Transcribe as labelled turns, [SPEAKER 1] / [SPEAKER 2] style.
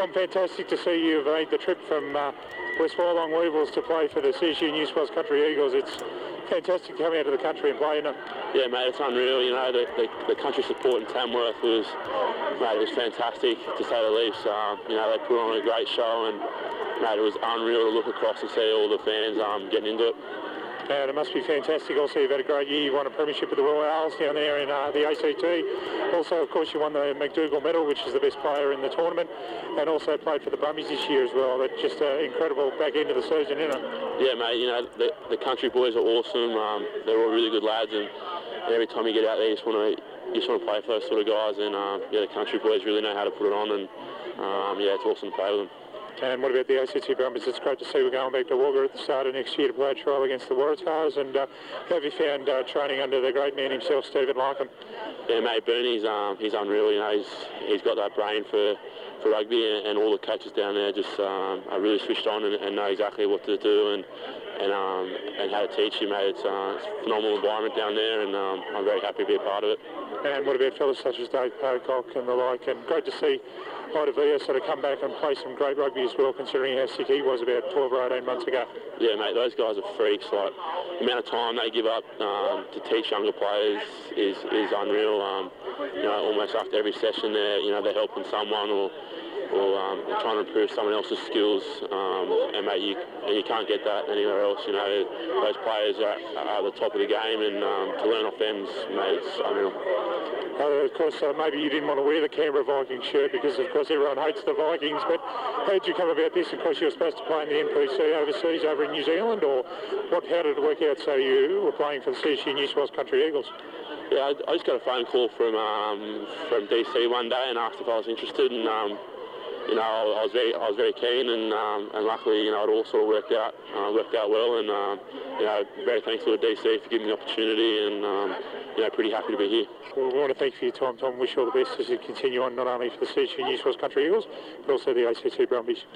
[SPEAKER 1] Tom, fantastic to see you've made the trip from West Wyalong Weevils to play for the CSU New South Wales Country Eagles. It's fantastic to come out of the country and play, isn't it?
[SPEAKER 2] Yeah, mate, it's unreal. You know, the country support in Tamworth was, mate, it was fantastic to say the least. You know, they put on a great show, and mate, it was unreal to look across and see all the fans getting into it.
[SPEAKER 1] And it must be fantastic. Also, you've had a great year. You won a premiership with the Royal Owls down there in the ACT. Also, of course, you won the McDougall Medal, which is the best player in the tournament, and also played for the Brumbies this year as well. That's just an incredible back end of the season, isn't it?
[SPEAKER 2] Yeah, mate. You know, the country boys are awesome. They're all really good lads, and every time you get out there, you just want to play for those sort of guys. And yeah, the country boys really know how to put it on, and yeah, it's awesome to play with them.
[SPEAKER 1] And what about the ACT Brumbies? It's great to see we're going back to Wagga at the start of next year to play a trial against the Waratahs. And have you found training under the great man himself, Stephen Larkham?
[SPEAKER 2] Yeah, mate, Bernie's he's unreal. You know, he's got that brain for rugby, and all the coaches down there just are really switched on and know exactly what to do and how to teach you, mate. It's a phenomenal environment down there, and I'm very happy to be a part of it.
[SPEAKER 1] And what about fellas such as Dave Pocock and the like? And great to see Ida Villa sort of come back and play some great rugby as well, considering how sick he was about 12 or 18 months ago.
[SPEAKER 2] Yeah, mate, those guys are freaks. Like, the amount of time they give up to teach younger players is unreal. You know, almost after every session they're helping someone or trying to improve someone else's skills, and mate, you can't get that anywhere else. You know, those players are at the top of the game, and to learn off them, mate, it's unreal.
[SPEAKER 1] Of course, maybe you didn't want to wear the Canberra Vikings shirt because, of course, everyone hates the Vikings, but how did you come about this? Of course, you were supposed to play in the NPC overseas over in New Zealand, or how did it work out so you were playing for the CSU New South Wales Country Eagles?
[SPEAKER 2] Yeah, I just got a phone call from DC one day and asked if I was interested, and you know, I was very keen, and luckily, you know, it all sort of worked out well, and you know, very thankful to DC for giving me the opportunity, and you know, pretty happy to be here.
[SPEAKER 1] Well, we want to thank you for your time, Tom. Wish you all the best as you continue on, not only for the CSU New South Wales Country Eagles, but also the ACT Brumbies.